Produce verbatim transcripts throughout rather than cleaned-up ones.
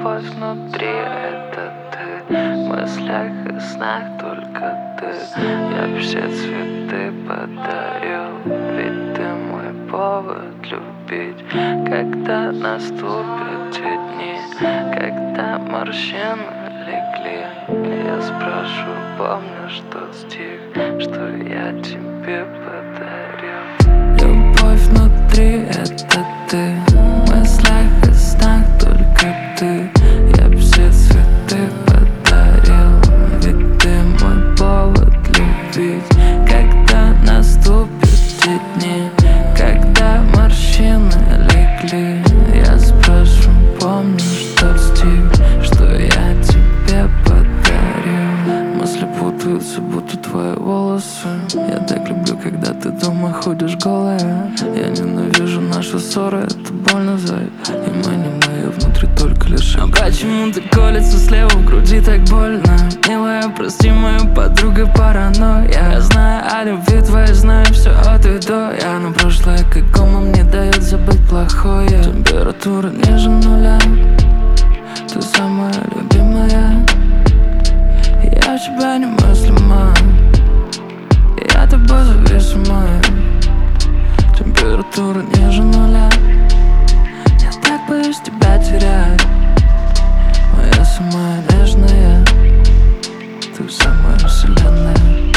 Любовь внутри — это ты, в мыслях и снах только ты. Я все цветы подарил, ведь ты мой повод любить. Когда наступят те дни, когда морщины легли, я спрошу, помнишь тот стих, что я тебе подарил? Любовь внутри — это ты, в мыслях и снах только ты. Я все цветы подарил, ведь ты мой повод любить. Когда наступят те дни, когда морщины легли, я спрошу, помнишь тот стих, что я тебе подарил? Мысли путаются, будто твои волосы. Я так люблю, когда ты дома ходишь голая. Я ненавижу наши ссоры, это больно, зай. И мы не мои, внутри только лишь. А почему ты колется слева в груди так больно? Милая, прости мою подругу паранойя. Я знаю о любви твоей, знаю все от и до. Я на прошлое, как кома, мне дает забыть плохое. Температура ниже нуля, ты самая любимая. Я тебя немыслима, я тобой зависимая. Температура ниже нуля, я так боюсь тебя терять. Моя самая нежная, ты самая вселенная.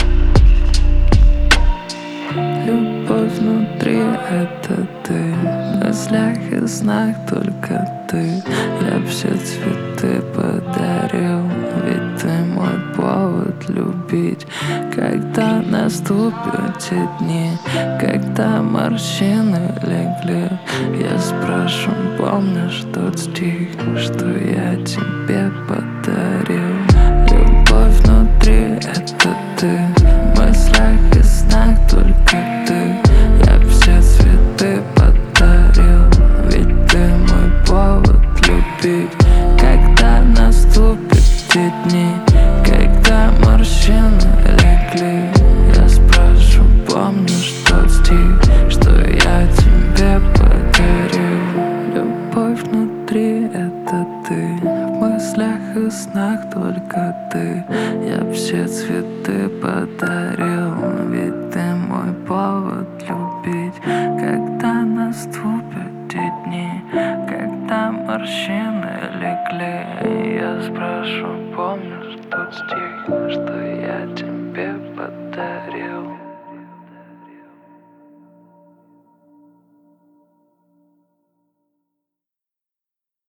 Любовь внутри — это ты, в мыслях и снах только ты. Я все цветы подарил, ведь ты мой повод любить. Когда наступят те дни, когда морщины легли, я спрошу, помнишь тот стих, что я тебе подарил? Любовь внутри — это ты, в мыслях и снах только ты. Я все цветы подарил, ведь ты мой повод любить. Когда наступят те дни, когда морщины легли, я спрошу, помнишь тот стих, что я тебе подарил? Любовь внутри — это ты, в мыслях и снах только ты. Я все цветы подарил, ведь ты мой повод любить. Когда наступят те дни, когда морщины легли, я спрошу, помнишь тот стих, что я тебе